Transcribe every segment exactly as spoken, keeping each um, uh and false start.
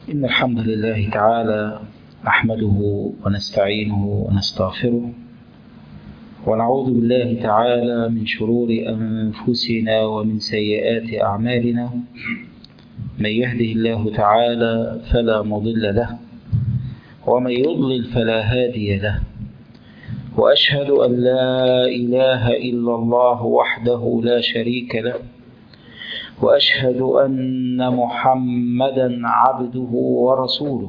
إن الحمد لله تعالى نحمده ونستعينه ونستغفره ونعوذ بالله تعالى من شرور أنفسنا ومن سيئات أعمالنا. من يهده الله تعالى فلا مضل له ومن يضلل فلا هادي له، وأشهد أن لا إله إلا الله وحده لا شريك له، وأشهد أن محمدا عبده ورسوله.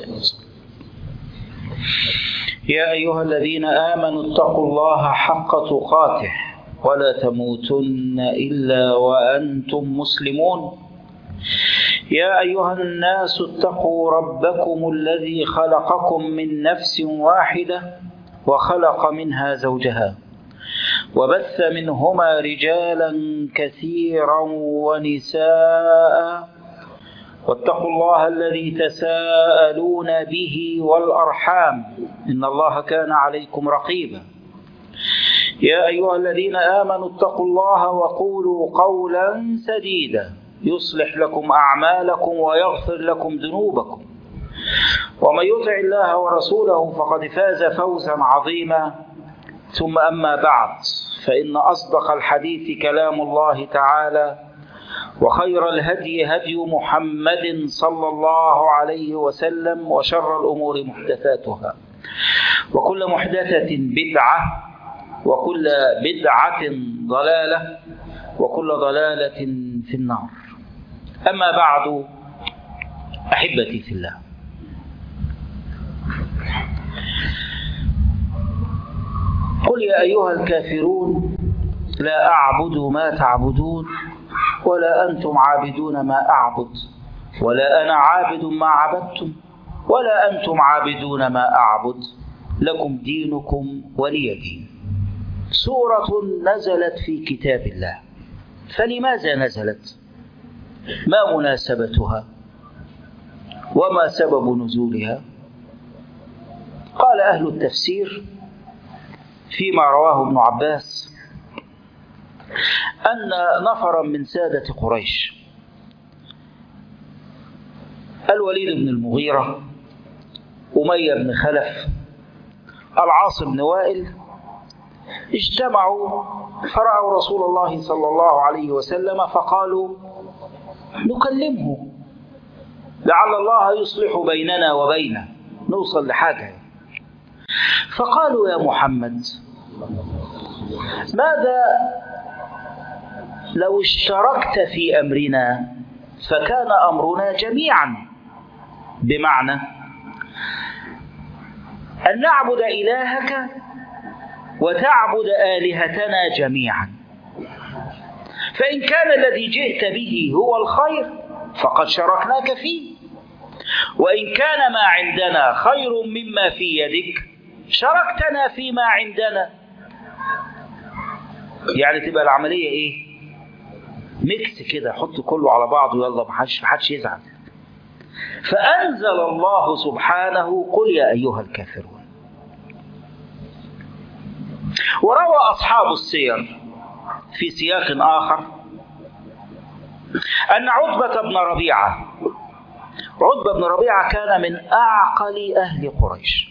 يا أيها الذين آمنوا اتقوا الله حق تقاته ولا تموتن إلا وأنتم مسلمون. يا أيها الناس اتقوا ربكم الذي خلقكم من نفس واحدة وخلق منها زوجها وبث منهما رجالا كثيرا ونساء، واتقوا الله الذي تساءلون به والأرحام إن الله كان عليكم رقيبا. يا أيها الذين آمنوا اتقوا الله وقولوا قولا سديدا يصلح لكم أعمالكم ويغفر لكم ذنوبكم، ومن يطع الله ورسوله فقد فاز فوزا عظيما. ثم أما بعد، فإن أصدق الحديث كلام الله تعالى، وخير الهدي هدي محمد صلى الله عليه وسلم، وشر الأمور محدثاتها، وكل محدثة بدعة، وكل بدعة ضلالة، وكل ضلالة في النار. أما بعد، أحبتي في الله، قل يا أيها الكافرون لا أعبد ما تعبدون ولا أنتم عابدون ما أعبد ولا أنا عابد ما عبدتم ولا أنتم عابدون ما أعبد لكم دينكم ولي دين. سورة نزلت في كتاب الله، فلماذا نزلت؟ ما مناسبتها؟ وما سبب نزولها؟ قال أهل التفسير فيما رواه ابن عباس أن نفرا من سادة قريش، الوليد بن المغيرة، أمية بن خلف، العاص بن وائل، اجتمعوا فرأوا رسول الله صلى الله عليه وسلم فقالوا نكلمه لعل الله يصلح بيننا وبينه، نوصل لحاجة. فقالوا يا محمد، ماذا لو اشتركت في أمرنا فكان أمرنا جميعا، بمعنى أن نعبد إلهك وتعبد آلهتنا جميعا، فإن كان الذي جئت به هو الخير فقد شاركناك فيه، وإن كان ما عندنا خير مما في يدك شاركتنا فيما عندنا. يعني تبقى العملية إيه؟ ميكس كده، حط كله على بعضه، يلا محدش محدش يزعل. فأنزل الله سبحانه قل يا أيها الكافرون. وروى أصحاب السير في سياق آخر أن عتبة بن ربيعة عتبة بن ربيعة كان من أعقل أهل قريش.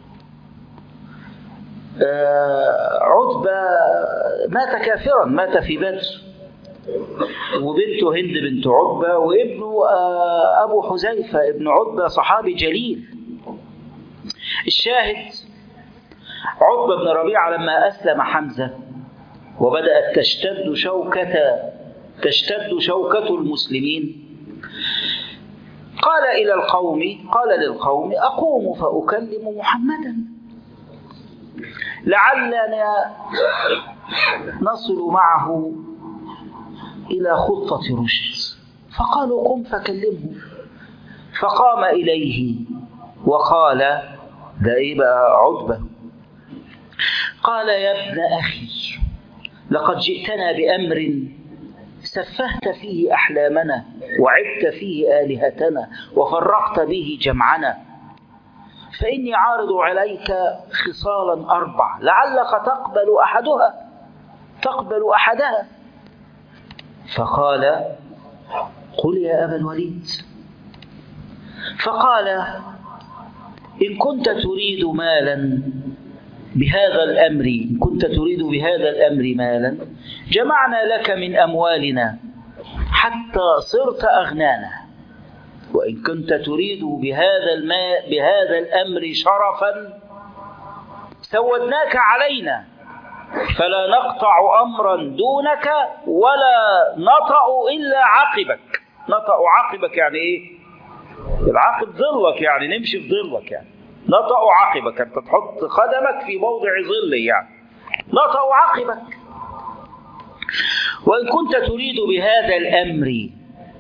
عتبة مات كافرا، مات في بدر، وبنته هند بنت عتبة، وابنه أبو حذيفة ابن عتبة صحابي جليل. الشاهد، عتبة بن ربيعة لما أسلم حمزة وبدأت تشتد شوكة تشتد شوكة المسلمين، قال إلى القوم قال للقوم أقوم فأكلم محمدا لعلنا نصل معه إلى خطة رشد. فقالوا قم فكلمه. فقام إليه وقال، ده إيه بقى عتبة، قال يا ابن أخي، لقد جئتنا بأمر سفهت فيه أحلامنا وعبت فيه آلهتنا وفرقت به جمعنا، فإني عارض عليك خصالا أربع لعلك تقبل أحدها تقبل أحدها. فقال قل يا أبا الوليد، فقال: إن كنت تريد مالا بهذا الأمر إن كنت تريد بهذا الأمر مالا جمعنا لك من أموالنا حتى صرت أغنانا، وإن كنت تريد بهذا الماء بهذا الأمر شرفا سودناك علينا، فلا نقطع أمرا دونك ولا نطأ إلا عقبك. نطأ عقبك يعني إيه؟ العقب ظلك، يعني نمشي في ظلك، يعني نطأ عقبك، أنت تحط قدمك في موضع ظل، يعني نطأ عقبك. وإن كنت تريد بهذا الأمر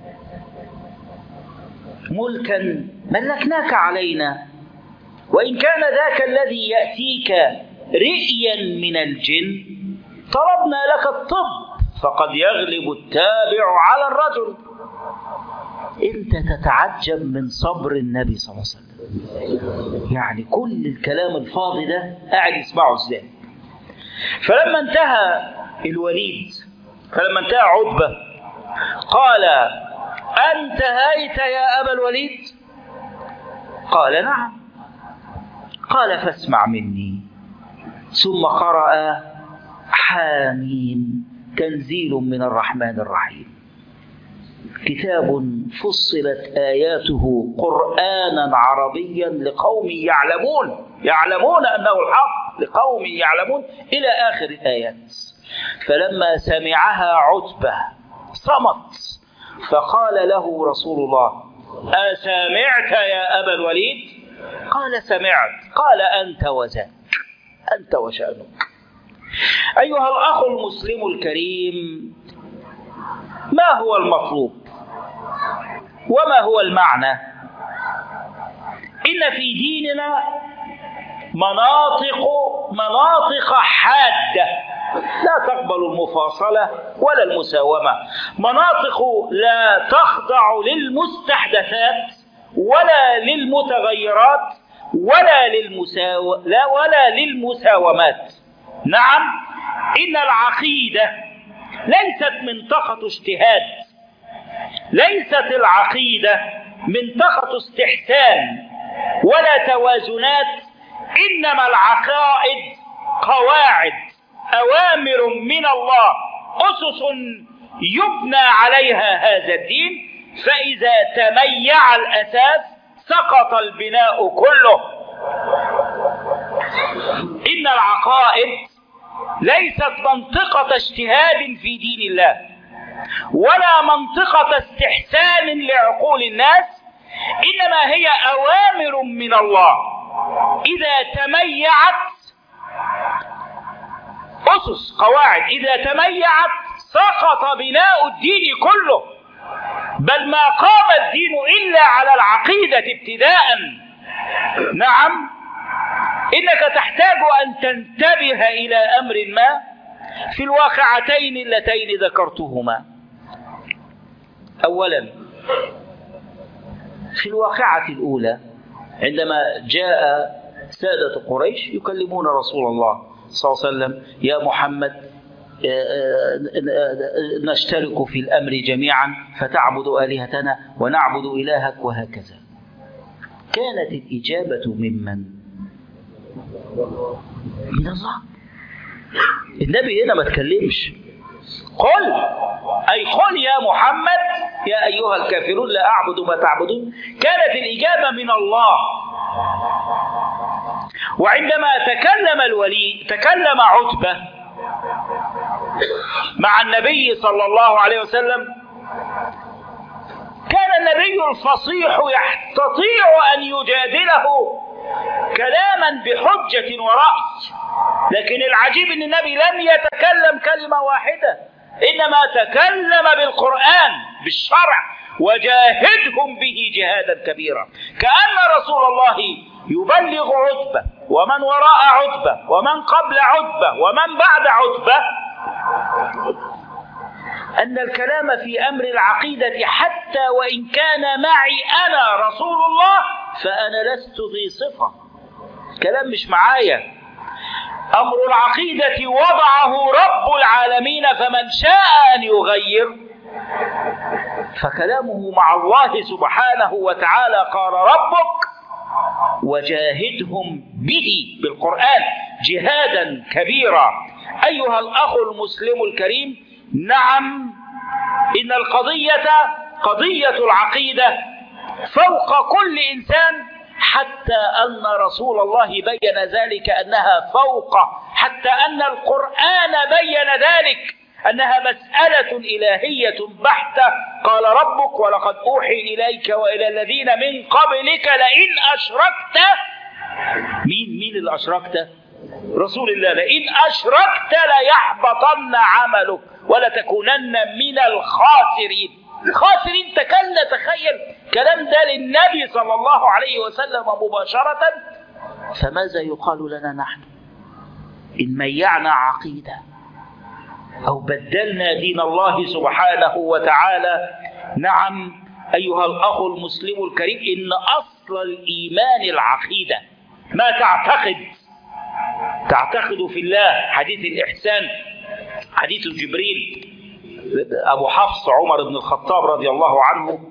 ملكا ملكناك علينا، وإن كان ذاك الذي يأتيك رئيا من الجن طلبنا لك الطب، فقد يغلب التابع على الرجل. أنت تتعجب من صبر النبي صلى الله عليه وسلم، يعني كل الكلام الفاضي ده قاعد يسمعه ازاي. فلما انتهى الوليد فلما انتهى عتبة قال: أنتهيت يا أبا الوليد؟ قال: نعم. قال: فاسمع مني. ثم قرأ: حاميم تنزيل من الرحمن الرحيم، كتاب فصلت آياته قرآنا عربيا لقوم يعلمون يعلمون أنه الحق لقوم يعلمون إلى آخر الآيات. فلما سمعها عتبة صمت، فقال له رسول الله: أسمعت يا أبا الوليد؟ قال: سمعت. قال: أنت وذاك، أنت وشأنك. أيها الأخ المسلم الكريم، ما هو المطلوب وما هو المعنى؟ إن في ديننا مناطق مناطق حادة لا تقبل المفاصلة ولا المساومة، مناطق لا تخضع للمستحدثات ولا للمتغيرات ولا للمساو... لا ولا للمساومات. نعم، إن العقيدة ليست منطقة اجتهاد، ليست العقيدة منطقة استحسان ولا توازنات، إنما العقائد قواعد، أوامر من الله، أسس يبنى عليها هذا الدين، فإذا تميع الأساس سقط البناء كله. إن العقائد ليست منطقة اجتهاد في دين الله ولا منطقة استحسان لعقول الناس، إنما هي أوامر من الله. إذا تميعت أسس قواعد، إذا تميعت سقط بناء الدين كله، بل ما قام الدين إلا على العقيدة ابتداء. نعم، إنك تحتاج أن تنتبه إلى أمر ما في الواقعتين اللتين ذكرتهما. أولا، في الواقعة الأولى عندما جاء سادة قريش يكلمون رسول الله صلى الله عليه وسلم: يا محمد، نشترك في الأمر جميعا فتعبد آلهتنا ونعبد إلهك وهكذا. كانت الإجابة ممن؟ من الله. النبي هنا ما تكلمش، قل، أي قل يا محمد يا أيها الكافرون لا أعبد ما تعبدون. كانت الإجابة من الله. وعندما تكلم الولي تكلم عتبة مع النبي صلى الله عليه وسلم، كان النبي الفصيح يستطيع أن يجادله كلاما بحجة ورأي، لكن العجيب أن النبي لم يتكلم كلمة واحدة، إنما تكلم بالقرآن بالشرع: وجاهدهم به جهادا كبيرا. كأن رسول الله يبلغ عتبة ومن وراء عتبة ومن قبل عتبة ومن بعد عتبة أن الكلام في أمر العقيدة حتى وإن كان معي أنا رسول الله فأنا لست ذي صفة، كلام مش معايا. أمر العقيدة وضعه رب العالمين، فمن شاء أن يغير فكلامه مع الله سبحانه وتعالى. قال ربك وجاهدهم به بالقرآن جهادا كبيرا. أيها الأخ المسلم الكريم، نعم، إن القضية قضية العقيدة فوق كل إنسان، حتى أن رسول الله بين ذلك أنها فوق، حتى أن القرآن بين ذلك أنها مسألة إلهية بحتة. قال ربك ولقد أوحي إليك وإلى الذين من قبلك لئن أشركت، مين مين اللي أشركت؟ رسول الله. لئن أشركت ليحبطن عملك ولتكونن من الخاسرين. خاسرين، تكلم تخيل كلام ده للنبي صلى الله عليه وسلم مباشرة. فماذا يقال لنا نحن إن ميعنا عقيدة أو بدلنا دين الله سبحانه وتعالى؟ نعم أيها الأخ المسلم الكريم، إن أصل الإيمان العقيدة. ما تعتقد تعتقد في الله. حديث الإحسان، حديث جبريل، أبو حفص عمر بن الخطاب رضي الله عنه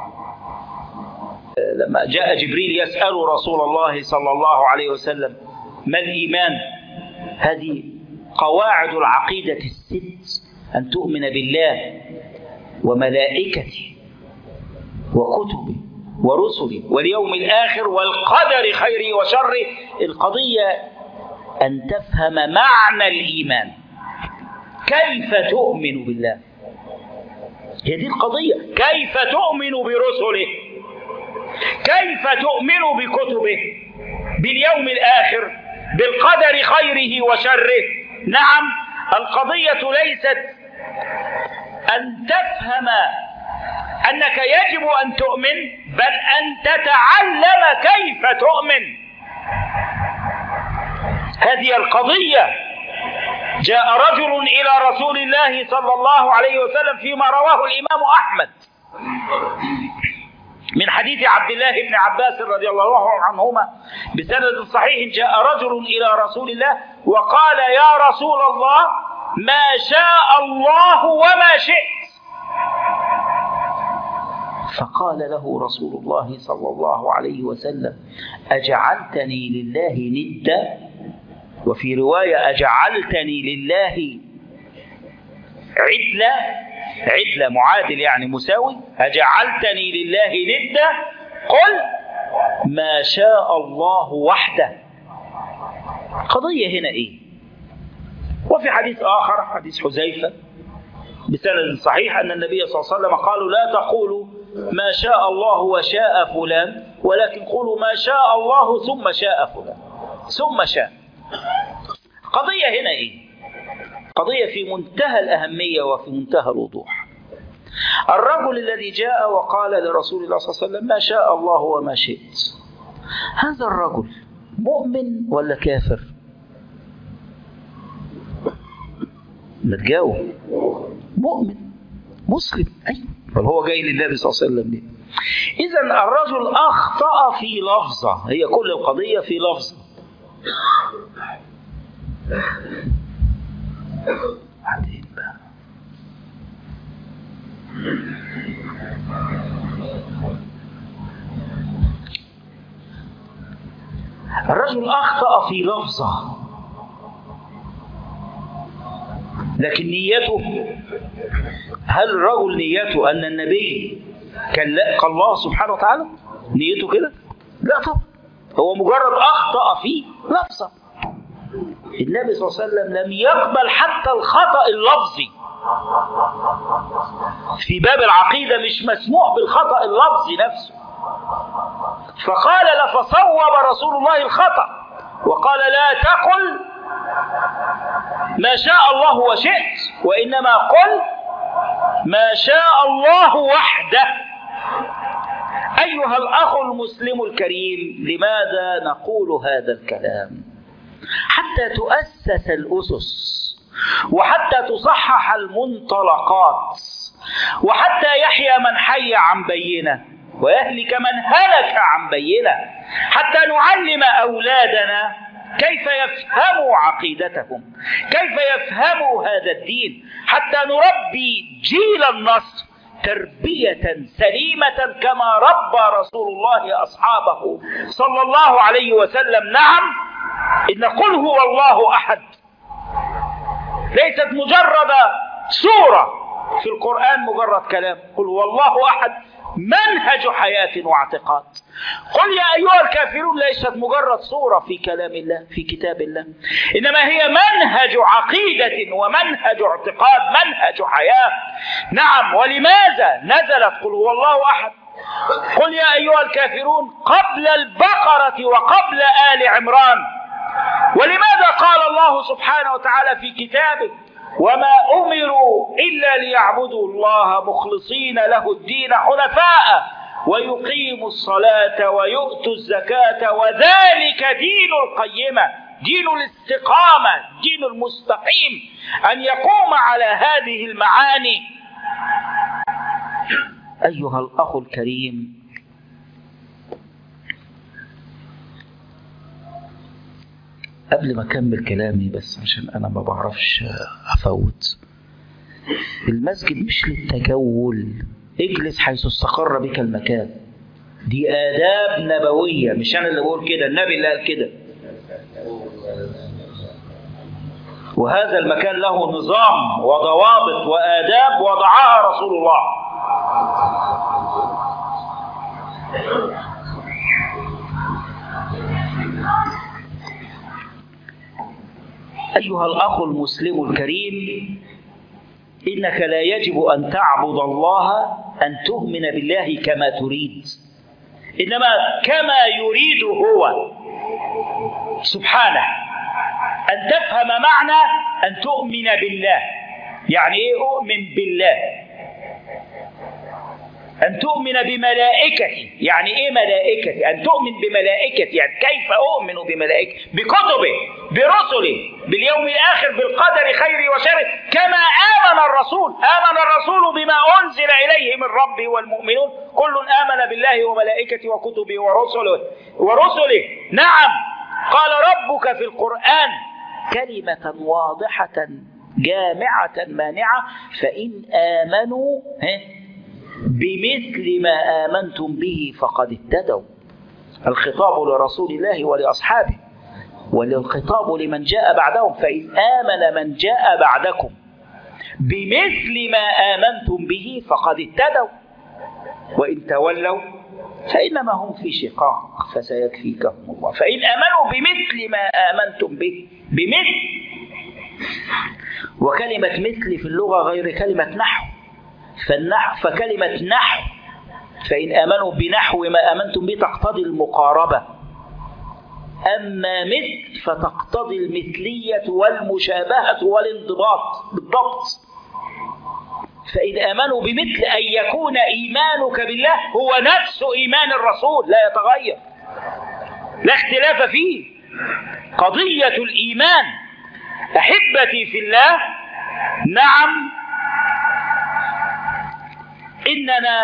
لما جاء جبريل يسأل رسول الله صلى الله عليه وسلم ما الإيمان؟ هذه قواعد العقيدة الست: أن تؤمن بالله وملائكته وكتبه ورسله واليوم الآخر والقدر خيره وشره. القضية أن تفهم معنى الإيمان، كيف تؤمن بالله. هي دي القضية، كيف تؤمن برسله، كيف تؤمن بكتبه، باليوم الآخر، بالقدر خيره وشره. نعم، القضية ليست أن تفهم أنك يجب أن تؤمن، بل أن تتعلم كيف تؤمن. هذه القضية. جاء رجل إلى رسول الله صلى الله عليه وسلم فيما رواه الإمام أحمد من حديث عبد الله بن عباس رضي الله عنهما بسند صحيح. جاء رجل إلى رسول الله وقال: يا رسول الله، ما شاء الله وما شئت. فقال له رسول الله صلى الله عليه وسلم: أجعلتني لله ندا؟ وفي رواية: أجعلتني لله عدلا، عدلا معادل يعني مساوي. أجعلتني لله ندا؟ قل ما شاء الله وحده. قضية هنا إيه؟ وفي حديث آخر، حديث حذيفة بسند صحيح، أن النبي صلى الله عليه وسلم قالوا: لا تقولوا ما شاء الله وشاء فلان، ولكن قولوا ما شاء الله ثم شاء فلان، ثم شاء. قضية هنا إيه؟ قضية في منتهى الأهمية وفي منتهى الوضوح. الرجل الذي جاء وقال لرسول الله صلى الله عليه وسلم: ما شاء الله وما شئت، هذا الرجل مؤمن ولا كافر؟ ما تجاوب. مؤمن مسلم، أيوة. بل هو جاي للنبي صلى الله عليه وسلم ليه؟ إذن الرجل أخطأ في لفظة، هي كل القضية في لفظة. بعدين بقى الرجل أخطأ في لفظة، لكن نيته، هل الرجل نيته أن النبي كان لقى الله سبحانه وتعالى؟ نيته كده؟ لا طبعا، هو مجرد أخطأ في لفظة. النبي صلى الله عليه وسلم لم يقبل حتى الخطأ اللفظي. في باب العقيدة مش مسموح بالخطأ اللفظي نفسه. فقال: فصوب رسول الله الخطأ وقال: لا تقل ما شاء الله وشئت، وإنما قل ما شاء الله وحده. أيها الأخ المسلم الكريم، لماذا نقول هذا الكلام؟ حتى تؤسس الأسس، وحتى تصحح المنطلقات، وحتى يحيى من حي عن بينة ويهلك من هلك عن بينة، حتى نعلم أولادنا كيف يفهموا عقيدتهم، كيف يفهموا هذا الدين، حتى نربي جيل النصر، تربية سليمة كما ربى رسول الله أصحابه صلى الله عليه وسلم. نعم، إن قل هو الله أحد ليست مجرد سورة في القرآن، مجرد كلام. قل هو الله أحد منهج حياة واعتقاد. قل يا أيها الكافرون ليست مجرد سورة في كلام الله في كتاب الله، إنما هي منهج عقيدة ومنهج اعتقاد، منهج حياة. نعم، ولماذا نزلت قل هو الله أحد قل يا أيها الكافرون قبل البقرة وقبل آل عمران؟ ولماذا قال الله سبحانه وتعالى في كتابه وما أمروا إلا ليعبدوا الله مخلصين له الدين حنفاء ويقيموا الصلاة ويؤتوا الزكاة وذلك دين القيمة، دين الاستقامة، دين المستقيم، أن يقوم على هذه المعاني. أيها الأخ الكريم، قبل ما أكمل كلامي بس عشان أنا ما بعرفش أفوت، المسجد مش للتجول، اجلس حيث استقر بك المكان. دي آداب نبوية، مش أنا اللي بقول كده، النبي اللي قال كده. وهذا المكان له نظام وضوابط وآداب وضعها رسول الله. أيها الأخ المسلم الكريم، إنك لا يجب أن تعبد الله أن تؤمن بالله كما تريد، إنما كما يريد هو سبحانه. أن تفهم معنى أن تؤمن بالله. يعني إيه أؤمن بالله؟ أن تؤمن بملائكته. يعني إيه ملائكته؟ أن تؤمن بملائكته، يعني كيف أؤمن بملائكته؟ بكتبه، برسله، باليوم الآخر، بالقدر خيره وشره، كما آمن الرسول. آمن الرسول بما أنزل إليه من ربه والمؤمنون كل آمن بالله وملائكته وكتبه ورسله ورسله. نعم، قال ربك في القرآن كلمة واضحة جامعة مانعة، فإن آمنوا بمثل ما آمنتم به فقد اهتدوا. الخطاب لرسول الله ولأصحابه، والخطاب لمن جاء بعدهم. فإن آمن من جاء بعدكم بمثل ما آمنتم به فقد اهتدوا وإن تولوا فإنما هم في شقاق فسيكفيكهم الله. فإن آمنوا بمثل ما آمنتم به، بمثل، وكلمة مثل في اللغة غير كلمة نحو. فالنحو فكلمة نحو، فإن آمنوا بنحو ما آمنتم به تقتضي المقاربة، أما مثل فتقتضي المثلية والمشابهة والانضباط بالضبط. فإن آمنوا بمثل أن يكون إيمانك بالله هو نفس إيمان الرسول لا يتغير، لا اختلاف فيه. قضية الإيمان أحبتي في الله، نعم، إننا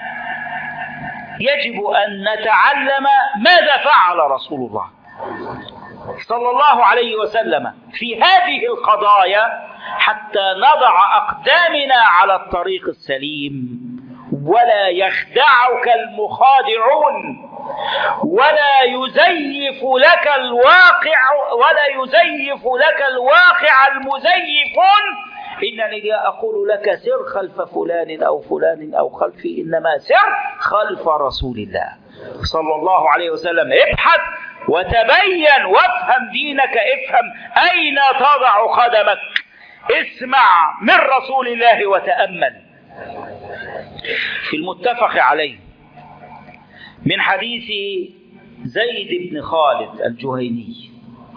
يجب أن نتعلم ماذا فعل رسول الله صلى الله عليه وسلم في هذه القضايا حتى نضع أقدامنا على الطريق السليم، ولا يخدعك المخادعون، ولا يزيف لك الواقع ولا يزيف لك الواقع المزيفون. إنني لا أقول لك سر خلف فلان أو فلان أو خلفي، إنما سر خلف رسول الله صلى الله عليه وسلم. ابحث وتبين وافهم دينك، افهم أين تضع قدمك، اسمع من رسول الله وتأمل. في المتفق عليه من حديث زيد بن خالد الجهيني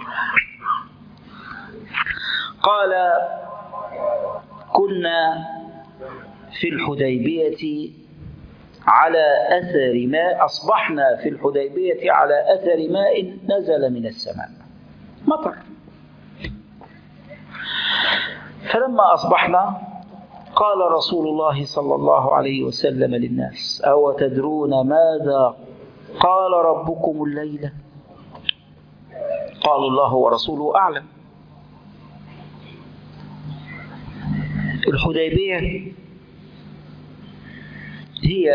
قال: كنا في الحديبية على أثر ماء، أصبحنا في الحديبية على أثر ماء نزل من السماء، مطر. فلما أصبحنا قال رسول الله صلى الله عليه وسلم للناس: أو تدرون ماذا قال ربكم الليلة؟ قالوا: الله ورسوله أعلم. الحديبية هي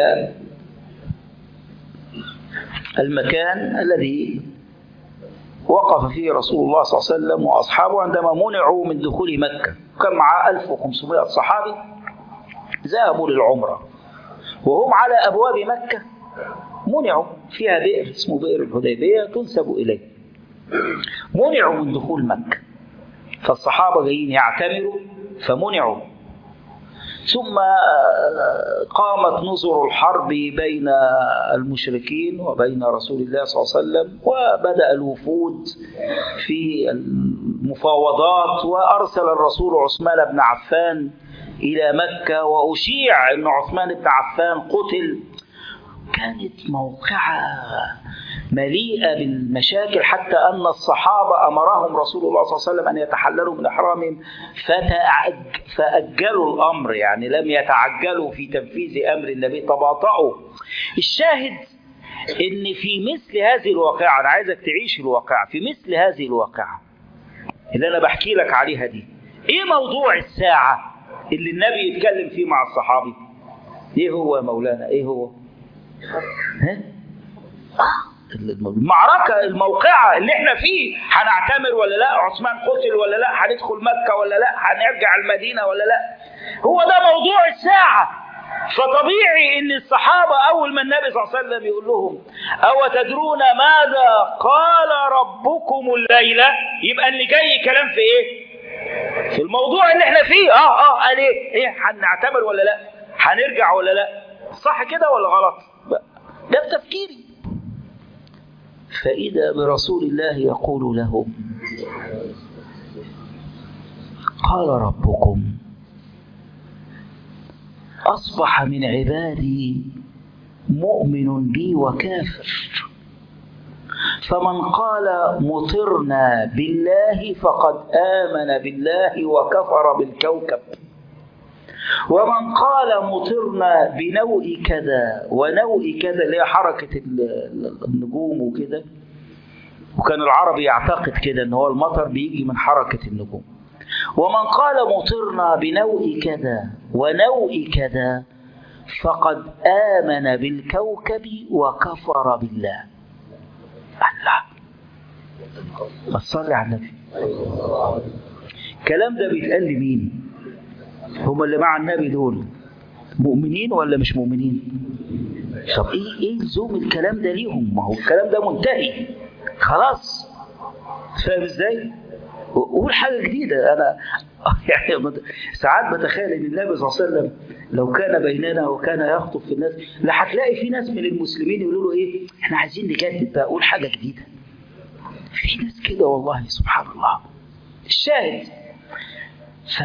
المكان الذي وقف فيه رسول الله صلى الله عليه وسلم وأصحابه عندما منعوا من دخول مكة. كان معاه ألف وخمسمائة صحابي ذهبوا للعمرة، وهم على أبواب مكة منعوا، فيها بئر اسمه بئر الحديبية تنسب إليه، منعوا من دخول مكة. فالصحابة جايين يعتمروا فمنعوا. ثم قامت نظر الحرب بين المشركين وبين رسول الله صلى الله عليه وسلم، وبدأ الوفود في المفاوضات، وأرسل الرسول عثمان بن عفان إلى مكة، وأشيع أن عثمان بن عفان قتل. كانت موقعة مليئة بالمشاكل، حتى أن الصحابة أمرهم رسول الله صلى الله عليه وسلم أن يتحللوا من إحرامهم فأجلوا الأمر، يعني لم يتعجلوا في تنفيذ أمر النبي، تباطؤوا. الشاهد إن في مثل هذه الواقعة، أنا عايزك تعيش الواقعة، في مثل هذه الواقعة اللي أنا بحكي لك عليها دي، إيه موضوع الساعة اللي النبي يتكلم فيه مع الصحابي؟ إيه هو يا مولانا؟ إيه هو؟ ها؟ المعركة، الموقعة اللي احنا فيه، هنعتمر ولا لا؟ عثمان قتل ولا لا؟ هندخل مكة ولا لا؟ هنرجع المدينة ولا لا؟ هو ده موضوع الساعة. فطبيعي ان الصحابة اول ما النبي صلى الله عليه وسلم يقول لهم او تدرون ماذا قال ربكم الليلة، يبقى اللي جاي كلام في ايه؟ في الموضوع اللي احنا فيه. اه اه قال ايه؟ ايه هنعتمر ولا لا؟ هنرجع ولا لا؟ صح كده ولا غلط؟ ده تفكيري. فإذا برسول الله يقول لهم قال ربكم أصبح من عبادي مؤمن بي وكافر، فمن قال مطرنا بالله فقد آمن بالله وكفر بالكوكب، ومن قال مطرنا بنوء كذا ونوء كذا، اللي هي حركة النجوم وكده، وكان العربي يعتقد كده ان هو المطر بيجي من حركة النجوم، ومن قال مطرنا بنوء كذا ونوء كذا فقد آمن بالكوكب وكفر بالله. الله، ما تصلي على النبي. الكلام ده بيتقال لمين؟ هم اللي مع النبي دول مؤمنين ولا مش مؤمنين؟ طب ايه ايه لزوم الكلام ده ليهم؟ ما هو الكلام ده منتهي خلاص. فاهم ازاي؟ قول حاجه جديده. انا يعني ساعات بتخيل ان النبي صلى الله عليه وسلم لو كان بيننا وكان يخطب في الناس، لا هتلاقي في ناس من المسلمين يقولوا له ايه، احنا عايزين نجدد بقى، قول حاجه جديده. في ناس كده والله سبحان الله. الشاهد، ف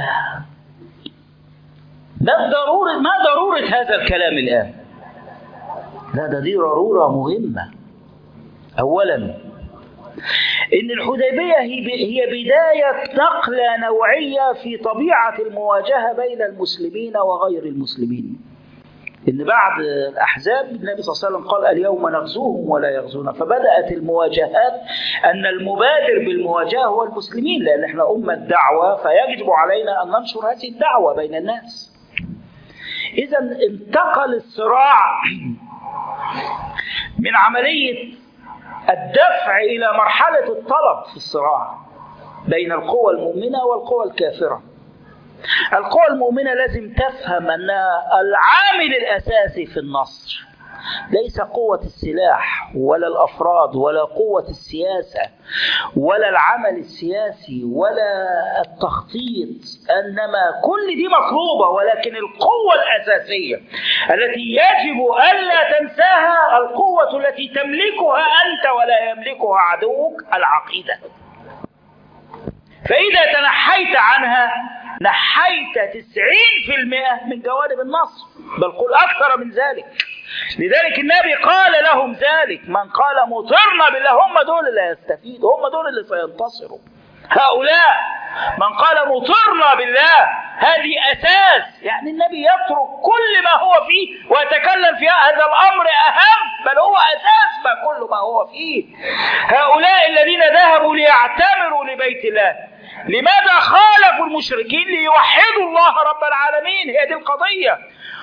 ما ضرورة ما ضرورة هذا الكلام الآن؟ لا، ده دي ضرورة مهمة. أولا إن الحديبية هي بداية نقلة نوعية في طبيعة المواجهة بين المسلمين وغير المسلمين. إن بعد الأحزاب النبي صلى الله عليه وسلم قال اليوم نغزوهم ولا يغزونا، فبدأت المواجهات أن المبادر بالمواجهة هو المسلمين، لأن احنا أمة دعوة، فيجب علينا أن ننشر هذه الدعوة بين الناس. إذا انتقل الصراع من عملية الدفع إلى مرحلة الطلب في الصراع بين القوى المؤمنة والقوى الكافرة. القوى المؤمنة لازم تفهم أن العامل الأساسي في النصر ليس قوة السلاح ولا الأفراد ولا قوة السياسة ولا العمل السياسي ولا التخطيط، إنما كل دي مطلوبة، ولكن القوة الأساسية التي يجب ألا تنساها القوة التي تملكها أنت ولا يملكها عدوك، العقيدة. فإذا تنحيت عنها نحيت تسعين بالمئة من جوانب النصر، بل قل أكثر من ذلك. لذلك النبي قال لهم ذلك، من قال مطرنا بالله، هم دول اللي يستفيدوا، هم دول اللي سينتصروا. هؤلاء من قال مطرنا بالله، هذه أساس. يعني النبي يترك كل ما هو فيه ويتكلم في هذا الأمر أهم، بل هو أساس ما كل ما هو فيه. هؤلاء الذين ذهبوا ليعتمروا لبيت الله، لماذا خالفوا المشركين؟ ليوحدوا الله رب العالمين، هي دي القضية.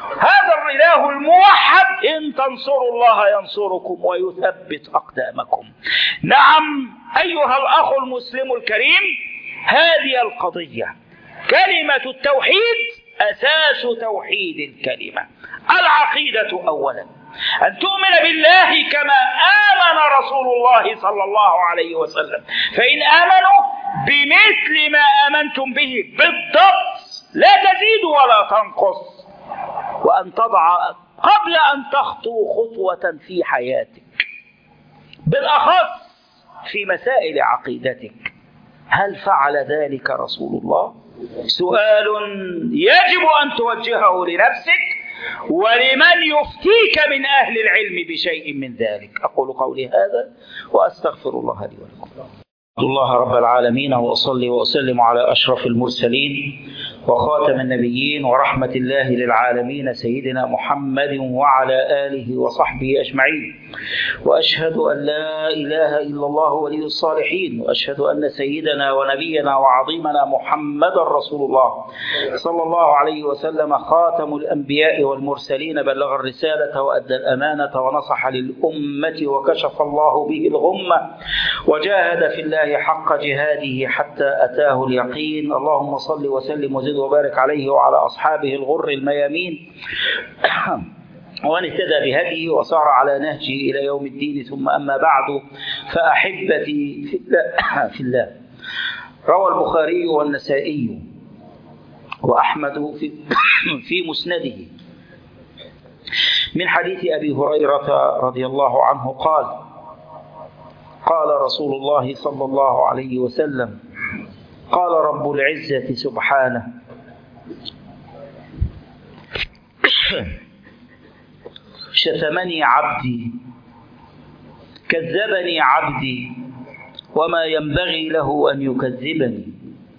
هذا الإله الموحد إن تنصروا الله ينصركم ويثبت أقدامكم. نعم أيها الأخ المسلم الكريم، هذه القضية كلمة التوحيد أساس توحيد الكلمة. العقيدة أولا أن تؤمن بالله كما آمن رسول الله صلى الله عليه وسلم، فإن آمنوا بمثل ما آمنتم به بالضبط لا تزيد ولا تنقص، وأن تضع قبل أن تخطو خطوة في حياتك بالأخص في مسائل عقيدتك هل فعل ذلك رسول الله؟ سؤال يجب أن توجهه لنفسك ولمن يفتيك من أهل العلم بشيء من ذلك. أقول قولي هذا وأستغفر الله لي ولكم. الله رب العالمين، وأصلي وأسلم على أشرف المرسلين وخاتم النبيين ورحمة الله للعالمين سيدنا محمد وعلى آله وصحبه أجمعين. وأشهد أن لا إله إلا الله ولي الصالحين، وأشهد أن سيدنا ونبينا وعظيمنا محمد رسول الله صلى الله عليه وسلم خاتم الأنبياء والمرسلين، بلغ الرسالة وأدى الأمانة ونصح للأمة وكشف الله به الغمة وجاهد في الله حق جهاده حتى أتاه اليقين. اللهم صل وسلم وزد وبارك عليه وعلى أصحابه الغر الميامين ومن اهتدى بهديه وسار على نهجه إلى يوم الدين. ثم أما بعد، فأحبتي في الله, في الله روى البخاري والنسائي وأحمد في, في مسنده من حديث أبي هريرة رضي الله عنه قال: قال رسول الله صلى الله عليه وسلم: قال رب العزة سبحانه: شتمني عبدي، كذبني عبدي، وما ينبغي له أن يكذبني،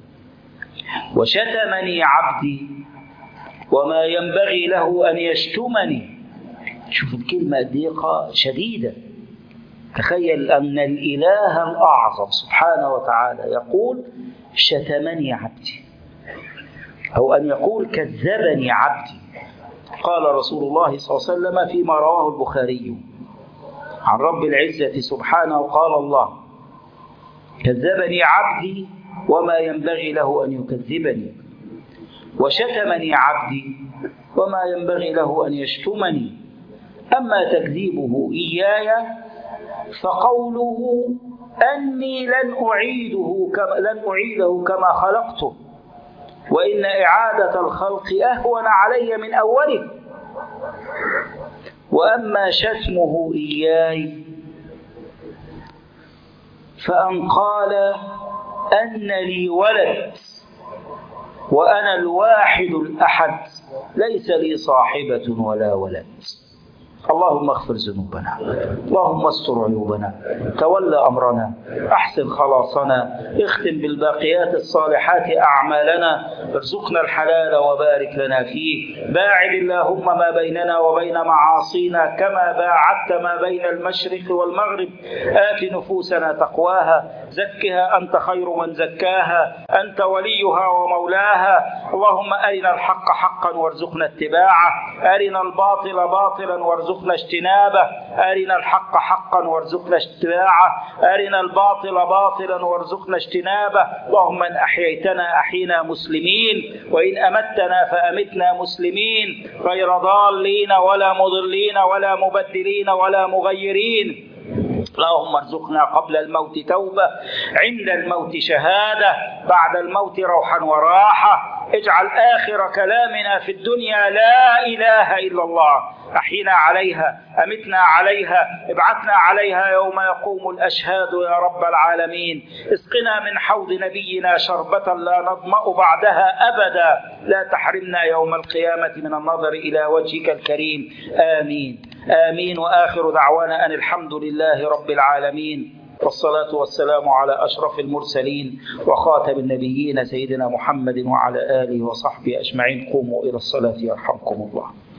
وشتمني عبدي وما ينبغي له أن يشتمني. شوف الكلمة دقيقة شديدة. تخيل أن الإله الأعظم سبحانه وتعالى يقول شتمني عبدي، أو أن يقول كذبني عبدي. قال رسول الله صلى الله عليه وسلم فيما رواه البخاري عن رب العزة سبحانه، قال الله: كذبني عبدي وما ينبغي له أن يكذبني، وشتمني عبدي وما ينبغي له أن يشتمني. أما تكذيبه إياي فقوله أني لن أعيده كما, لن أعيده كما خلقته، وإن إعادة الخلق أهون علي من أوله. وأما شتمه إياي فأن قال أن لي ولد وأنا الواحد الأحد ليس لي صاحبة ولا ولد. اللهم اغفر ذنوبنا، اللهم استر عيوبنا، تولى أمرنا، أحسن خلاصنا، اختم بالباقيات الصالحات أعمالنا، ارزقنا الحلال وبارك لنا فيه. باعد اللهم ما بيننا وبين معاصينا كما باعدت ما بين المشرق والمغرب. آت نفوسنا تقواها، زكها أنت خير من زكاها، أنت وليها ومولاها. اللهم أرنا الحق حقا وارزقنا اتباعه، أرنا الباطل باطلا وارزقنا اجتنابه، أرنا الحق حقا وارزقنا اتباعه، أرنا الباطل باطلا وارزقنا اجتنابه. اللهم إن أحييتنا أحينا مسلمين، وإن أمتنا فأمتنا مسلمين، غير ضالين ولا مضلين ولا مبدلين ولا مغيرين. اللهم ارزقنا قبل الموت توبة، عند الموت شهادة، بعد الموت روحا وراحة. اجعل آخر كلامنا في الدنيا لا إله إلا الله. أحينا عليها، أمتنا عليها، ابعثنا عليها يوم يقوم الأشهاد يا رب العالمين. اسقنا من حوض نبينا شربة لا نظمأ بعدها أبدا. لا تحرمنا يوم القيامة من النظر إلى وجهك الكريم. آمين آمين. وآخر دعوانا أن الحمد لله رب العالمين، والصلاة والسلام على أشرف المرسلين وخاتم النبيين سيدنا محمد وعلى آله وصحبه أجمعين. قوموا إلى الصلاة يرحمكم الله.